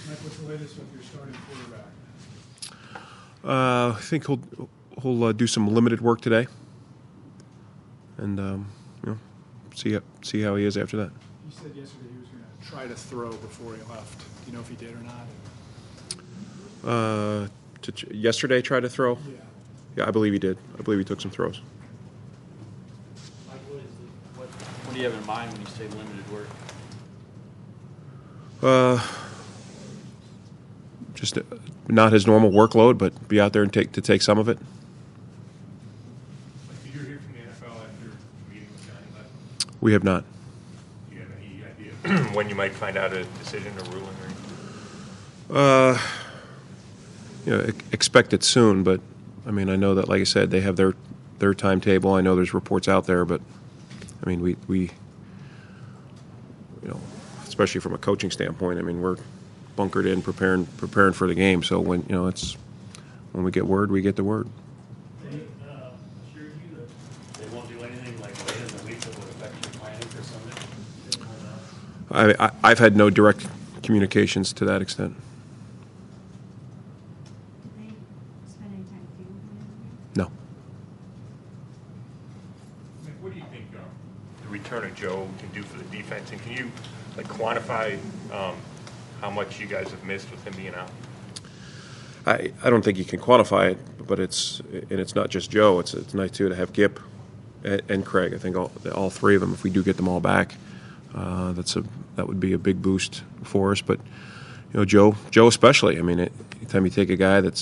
Mike, what's the latest with your starting quarterback? I think he'll do some limited work today, and see how he is after that. You said yesterday he was going to try to throw before he left. Do you know if he did or not? Yesterday, try to throw. Yeah, I believe he did. I believe he took some throws. Mike, what do you have in mind when you say limited work? Just not his normal workload, but be out there and take some of it. Did you hear from the NFL after meeting with Johnny last? We have not. Do you have any idea when you might find out a decision or ruling or anything? Expect it soon, but I mean, I know that, like I said, they have their timetable. I know there's reports out there, but I mean, we especially from a coaching standpoint, I mean, we're bunkered in, preparing for the game. So when when we get word, we get the word. They assured you that they won't do anything like later in the week that would affect your planning for Sunday? I've had no direct communications to that extent. Did they spend any time with you? No. What do you think the return of Joe can do for the defense, and can you quantify how much you guys have missed with him being out? I don't think you can quantify it, but it's not just Joe. It's nice too to have Gip and Craig. I think all three of them. If we do get them all back, that would be a big boost for us. But Joe especially. I mean, anytime you take a guy that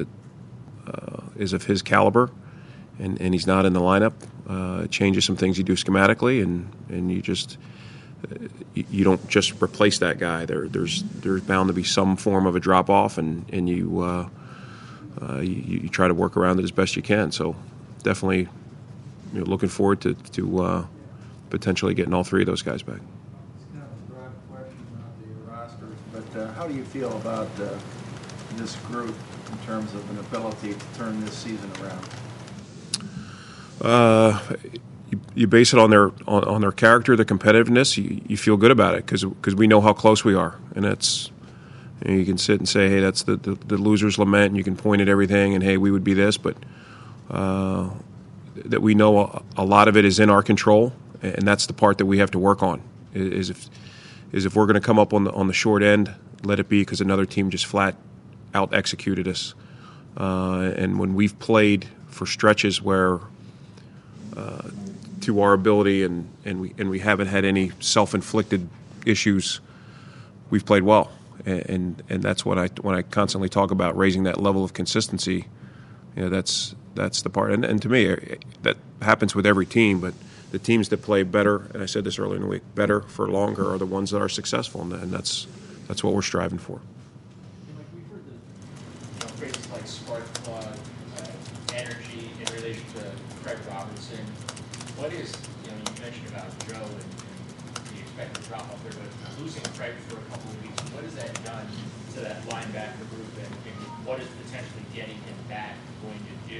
is of his caliber, and he's not in the lineup, it changes some things you do schematically, and you just. You don't just replace that guy. There's bound to be some form of a drop off, and you try to work around it as best you can. So definitely, looking forward to potentially getting all three of those guys back. It's kind of a broad question about the rosters, but how do you feel about this group in terms of an ability to turn this season around? You base it on their character, their competitiveness. You feel good about it because we know how close we are, and it's you can sit and say, hey, that's the loser's lament, and you can point at everything, and hey, we would be this, but that we know a lot of it is in our control, and that's the part that we have to work on. Is if we're going to come up on the short end, let it be because another team just flat out executed us, and when we've played for stretches where. To our ability, and we haven't had any self-inflicted issues. We've played well, and that's when I constantly talk about raising that level of consistency. That's the part, and to me that happens with every team. But the teams that play better, and I said this earlier in the week, better for longer are the ones that are successful, and that's what we're striving for. We've heard the phrases like spark plug, energy in relation to Craig Robinson. What is, you mentioned about Joe and the expected drop off there, but losing Craig for a couple of weeks, what has that done to that linebacker group, and what is potentially getting him back going to do,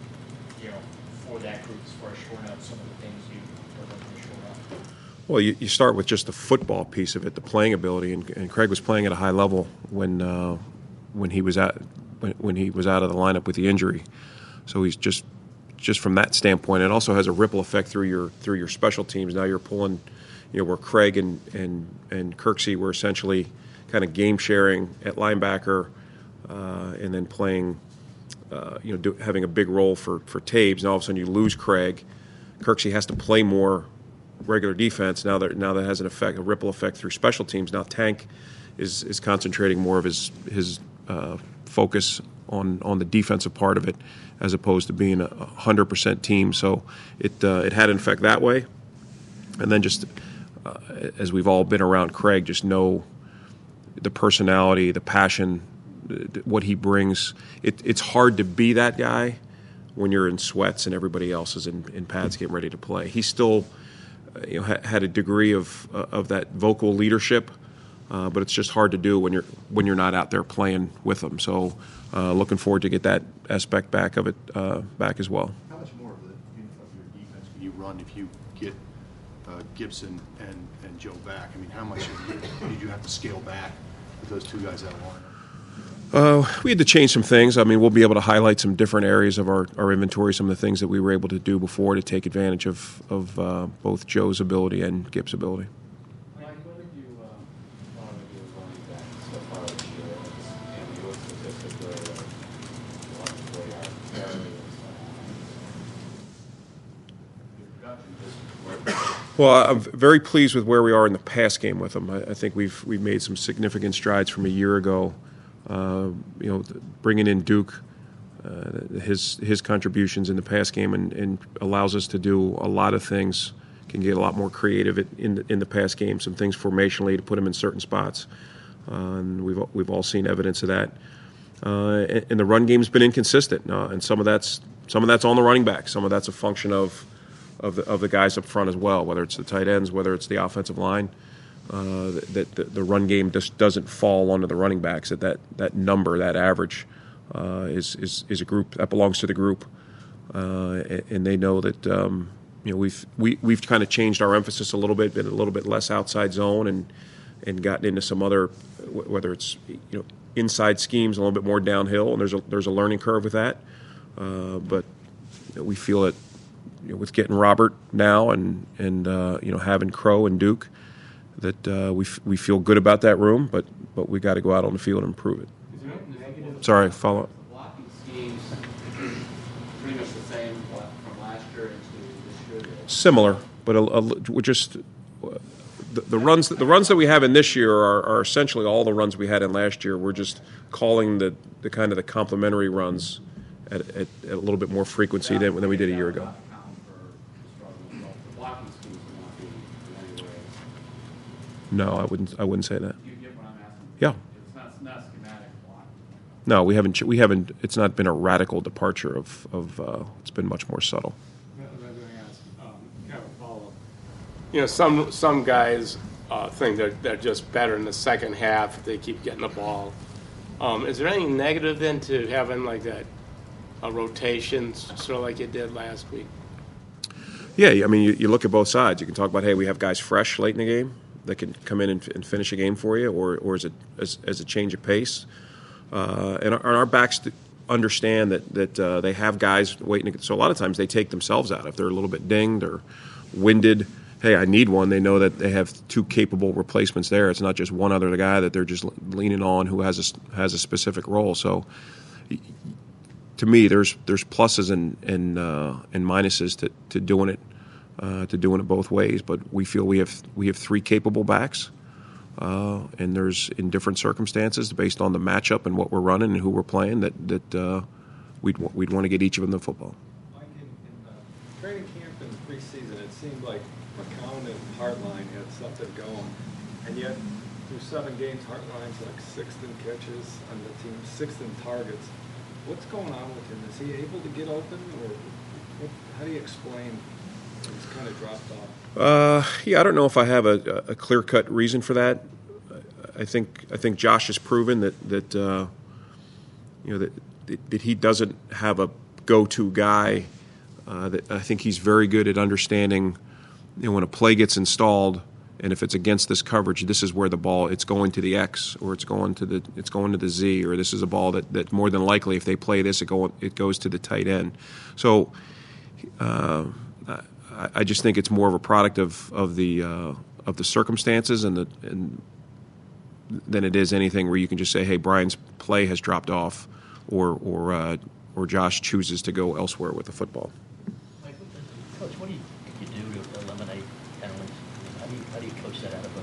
for that group as far as shoring up some of the things you are looking to shore up? Well, you start with just the football piece of it, the playing ability, and Craig was playing at a high level when he was out of the lineup with the injury, so he's just from that standpoint. It also has a ripple effect through your special teams. Now you're pulling, where Craig and Kirksey were essentially kind of game sharing at linebacker, and then playing, having a big role for Taves. Now all of a sudden you lose Craig. Kirksey has to play more regular defense. Now that has a ripple effect through special teams. Now Tank is concentrating more of his focus on the defensive part of it, as opposed to being a 100% team. So it had an effect that way. And then just as we've all been around Craig, just know the personality, the passion, what he brings. It's hard to be that guy when you're in sweats and everybody else is in pads getting ready to play. He still had a degree of that vocal leadership, but it's just hard to do when you're not out there playing with them. So looking forward to get that aspect back of it back as well. How much more of your defense can you run if you get Gibson and Joe back? I mean, how much did you have to scale back with those two guys out of line? We had to change some things. I mean, we'll be able to highlight some different areas of our inventory, some of the things that we were able to do before to take advantage of both Joe's ability and Gip's ability. Mike, what did you want to do running back so far this year? And you look statistically what they are carrying. Your production just Well, I'm very pleased with where we are in the pass game with them. I think we've made some significant strides from a year ago. Bringing in Duke, his contributions in the pass game and allows us to do a lot of things. Can get a lot more creative in the pass game. Some things formationally to put him in certain spots, and we've all seen evidence of that. And the run game's been inconsistent, and some of that's on the running back. Some of that's a function of the guys up front as well, whether it's the tight ends, whether it's the offensive line. That the run game just doesn't fall onto the running backs. That number, that average, is a group that belongs to the group, and they know that we've kind of changed our emphasis a little bit, been a little bit less outside zone, and gotten into some other, whether it's inside schemes, a little bit more downhill, and there's a learning curve with that, but we feel that with getting Robert now and having Crow and Duke, that we feel good about that room, but we got to go out on the field and improve it. Is there any negative? Sorry, follow up. Blocking schemes pretty much the same from last year into this year? Similar, but we're just the runs that we have in this year are essentially all the runs we had in last year. We're just calling the kind of the complementary runs at a little bit more frequency than we did a year ago. The blocking schemes will not be in any way. No, I wouldn't say that. You get what I'm asking? Yeah. It's not schematic blocking. No, we haven't. It's not been a radical departure of. It's been much more subtle. Kind of follow-up. Some guys think they're just better in the second half if they keep getting the ball. Is there any negative then to having like that rotation, sort of like you did last week? Yeah, I mean, you look at both sides. You can talk about, hey, we have guys fresh late in the game that can come in and finish a game for you, or as a change of pace. And our backs understand that they have guys waiting. So a lot of times they take themselves out if they're a little bit dinged or winded. Hey, I need one. They know that they have two capable replacements there. It's not just one other guy that they're just leaning on who has a specific role. So to me, there's pluses and minuses to doing it. Both ways, but we feel we have three capable backs, and there's in different circumstances based on the matchup and what we're running and who we're playing that we'd want to get each of them the football. Mike, in training camp and preseason, it seemed like McCown and Hartline had something going, and yet through 7 games, Hartline's like 6th in catches on the team, 6th in targets. What's going on with him? Is he able to get open, or how do you explain? He's kind of dropped off. Yeah, I don't know if I have a clear-cut reason for that. I think Josh has proven that he doesn't have a go-to guy. That I think he's very good at understanding. When a play gets installed, and if it's against this coverage, this is where the ball it's going to the X, or it's going to the Z, or this is a ball that more than likely if they play this, it goes to the tight end. So. I just think it's more of a product of the circumstances and than it is anything where you can just say, hey, Brian's play has dropped off, or Josh chooses to go elsewhere with the football. Mike, Coach, what do you do to eliminate penalties? How do you coach that out of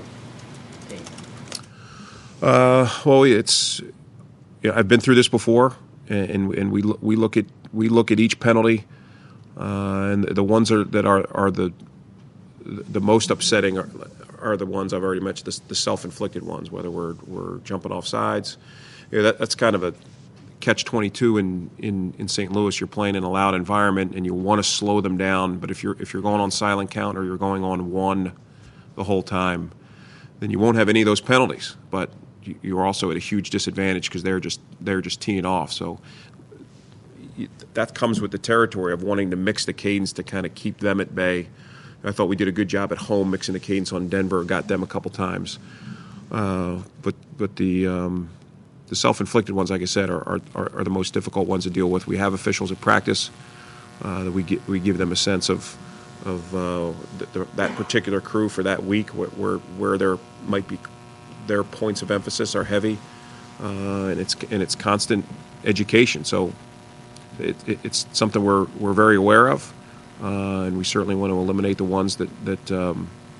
a team? Well, it's I've been through this before, and we look at each penalty. And the ones that are the most upsetting are the ones I've already mentioned, the self-inflicted ones, whether we're jumping off sides. That's kind of a catch-22 in St. Louis. You're playing in a loud environment, and you want to slow them down. But if you're going on silent count or you're going on one the whole time, then you won't have any of those penalties. But you're also at a huge disadvantage because they're just teeing off. So. That comes with the territory of wanting to mix the cadence to kind of keep them at bay. I thought we did a good job at home mixing the cadence on Denver, got them a couple times. But the self-inflicted ones, like I said, are the most difficult ones to deal with. We have officials at practice that we give them a sense of that particular crew for that week, where there might be their points of emphasis are heavy, and it's constant education. So it's something we're very aware of, and we certainly want to eliminate the ones that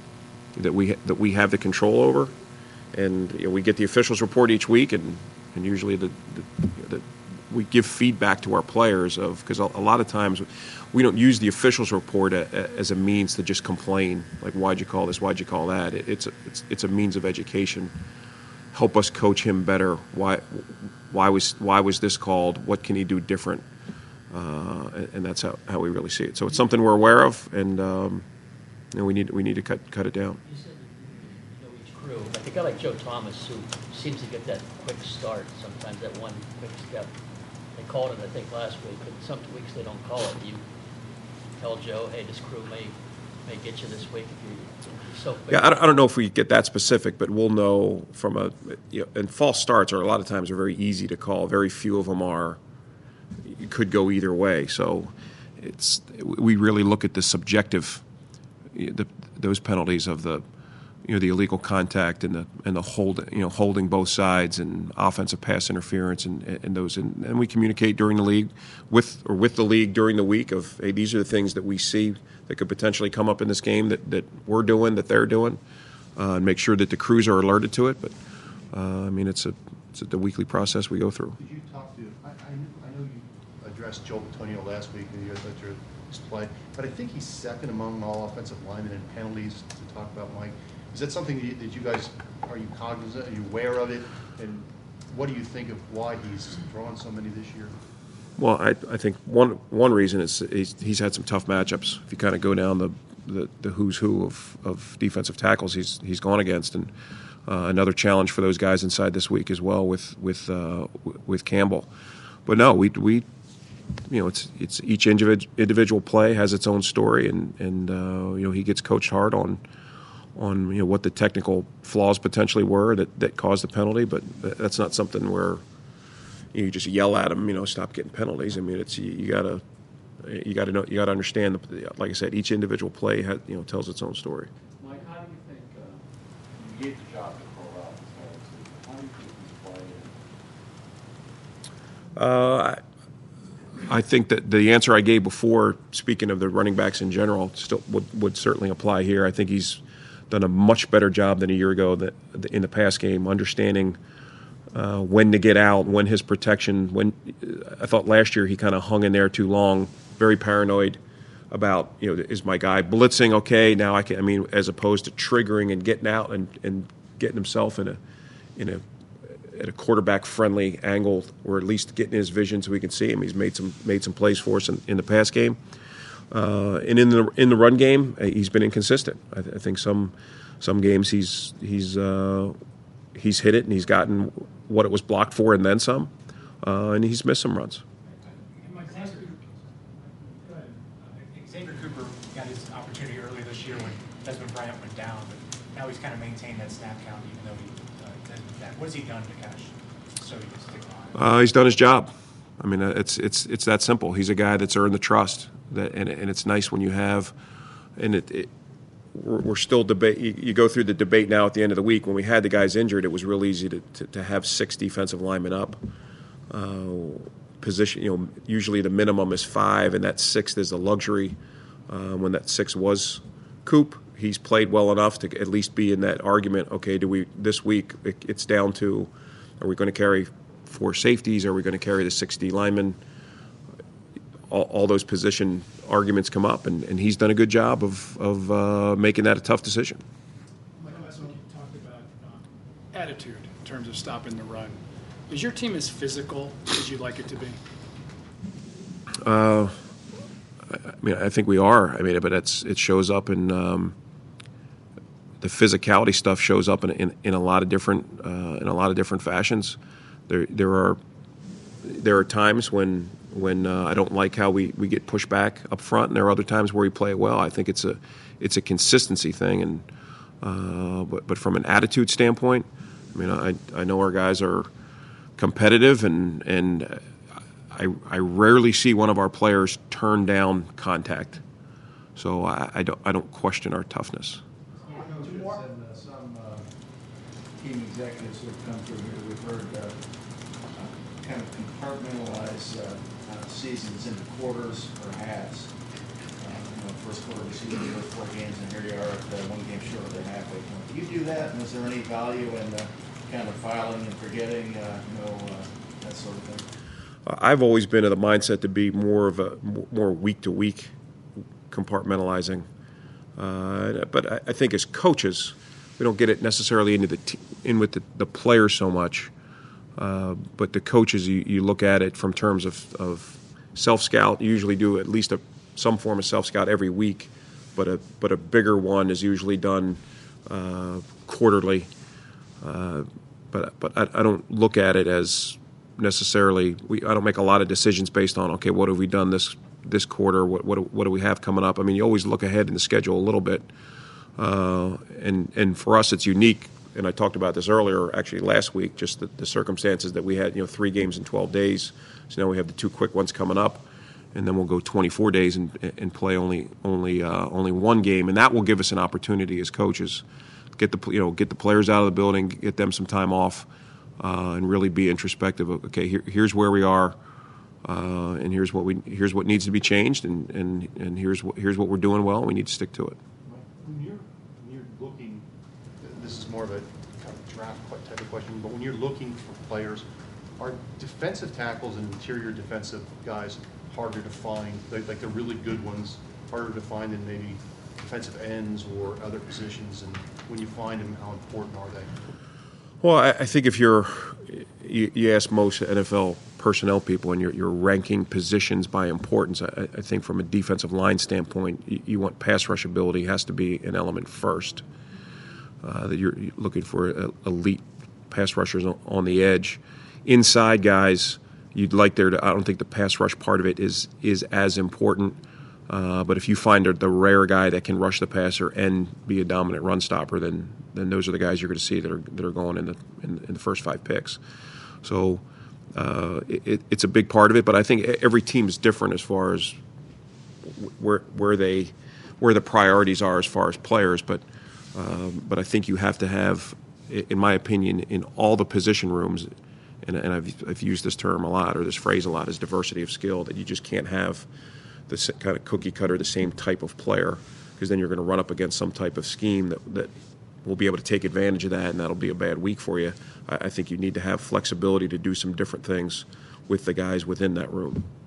we have the control over. And we get the officials report each week, and usually we give feedback to our players because a lot of times we don't use the officials report as a means to just complain, like, why'd you call this, why'd you call that. It's a means of education. Help us coach him better. Why was this called? What can he do different? And that's how we really see it. So it's something we're aware of, and we need to cut it down. You said you know each crew, like a guy like Joe Thomas, who seems to get that quick start, sometimes that one quick step. They called it, I think, last week, but some weeks they don't call it. Do you tell Joe, hey, this crew may get you this week if you're so quick? Yeah, I don't know if we get that specific, but we'll know from and false starts are a lot of times are very easy to call. Very few of them are. It could go either way. So we really look at the subjective, those penalties of the illegal contact and the holding both sides and offensive pass interference and those, and we communicate during the league with the league during the week of, hey, these are the things that we see that could potentially come up in this game that we're doing, that they're doing, and make sure that the crews are alerted to it. But it's the weekly process we go through. Did you talk to? I know you addressed Joe Antonio last week and you guys let his play, but I think he's second among all offensive linemen in penalties to talk about, Mike. Is that something that you guys, are you cognizant, are you aware of it, and what do you think of why he's drawn so many this year? Well, I think one reason is he's had some tough matchups. If you kind of go down the who's who of defensive tackles he's gone against, and another challenge for those guys inside this week as well with Campbell. But no, we it's each individual play has its own story, and he gets coached hard on what the technical flaws potentially were that caused the penalty, but that's not something where you just yell at them, stop getting penalties. I mean, it's you gotta understand. Like I said, each individual play tells its own story. Mike, how do you think you gave the job to Corral? How do you think he's playing? I think that the answer I gave before, speaking of the running backs in general, still would certainly apply here. I think he's done a much better job than a year ago in the pass game, understanding when to get out, when his protection. I thought last year he kind of hung in there too long, very paranoid about, is my guy blitzing okay? Now as opposed to triggering and getting out and getting himself at a quarterback-friendly angle, or at least getting his vision so we can see him. He's made some plays for us in the pass game, and in the run game, he's been inconsistent. I think some games he's hit it and he's gotten what it was blocked for and then some, and he's missed some runs. Xavier Cooper got his opportunity earlier this year when Desmond Bryant went down, but now he's kind of maintained that snap count even though he Desmond's back. What has he done to kind of so he can stick on? He's done his job. I mean, it's that simple. He's a guy that's earned the trust, and it's nice when you have, and we're still debate. You go through the debate now at the end of the week. When we had the guys injured, it was real easy to have 6 defensive linemen up. Position, usually the minimum is 5, and that 6th is a luxury. When that 6 was Coop, he's played well enough to at least be in that argument. Okay, this week it's down to, are we going to carry 4 safeties? Are we going to carry the 6D linemen? All those position arguments come up, and he's done a good job of making that a tough decision. Mike, last week you talked about attitude in terms of stopping the run. Is your team as physical as you'd like it to be? I think we are. But it shows up in the physicality stuff shows up in a lot of different fashions. There are times when I don't like how we get pushed back up front, and there are other times where we play it well. I think it's a consistency thing, and But from an attitude standpoint, I mean, I know our guys are competitive, and I rarely see one of our players turn down contact. So I don't question our toughness. I know some team executives who have come through here, we've heard kind of compartmentalize seasons into quarters or halves. First quarter of the season, the first 4 games, and here you are at 1 game short of the halfway point. Do you do that, and is there any value in kind of filing and forgetting, that sort of thing? I've always been of the mindset to be more week to week compartmentalizing, but I think as coaches, we don't get it necessarily with the players so much. But the coaches, you look at it from terms of self-scout. You usually do at least some form of self-scout every week, but a bigger one is usually done quarterly. But I don't look at it as necessarily. I don't make a lot of decisions based on, okay, what have we done this quarter? What do we have coming up? I mean, you always look ahead in the schedule a little bit, and for us it's unique. And I talked about this earlier, actually last week, just the circumstances that we had, 3 games in 12 days. So now we have the 2 quick ones coming up, and then we'll go 24 days and play only 1 game, and that will give us an opportunity as coaches, get the players out of the building, get them some time off, and really be introspective of, okay, here's where we are, and here's what needs to be changed, and here's what we're doing well, and we need to stick to it. When you're looking, this is more of a kind of draft type of question, but when you're looking for players, are defensive tackles and interior defensive guys harder to find, like the really good ones, harder to find than maybe defensive ends or other positions? And when you find them, how important are they? Well, I think if you ask most NFL personnel people and you're ranking positions by importance, I think from a defensive line standpoint, you want pass rush ability has to be an element first. That you're looking for elite pass rushers on the edge. Inside guys, you'd like I don't think the pass rush part of it is as important. But if you find the rare guy that can rush the passer and be a dominant run stopper, then those are the guys you're going to see that are going in the first 5 picks. So it's a big part of it. But I think every team is different as far as where the priorities are as far as players. But I think you have to have, in my opinion, in all the position rooms, and I've used this term a lot, or this phrase a lot, is diversity of skill. That you just can't have the kind of cookie cutter, the same type of player, because then you're going to run up against some type of scheme that will be able to take advantage of that, and that'll be a bad week for you. I think you need to have flexibility to do some different things with the guys within that room.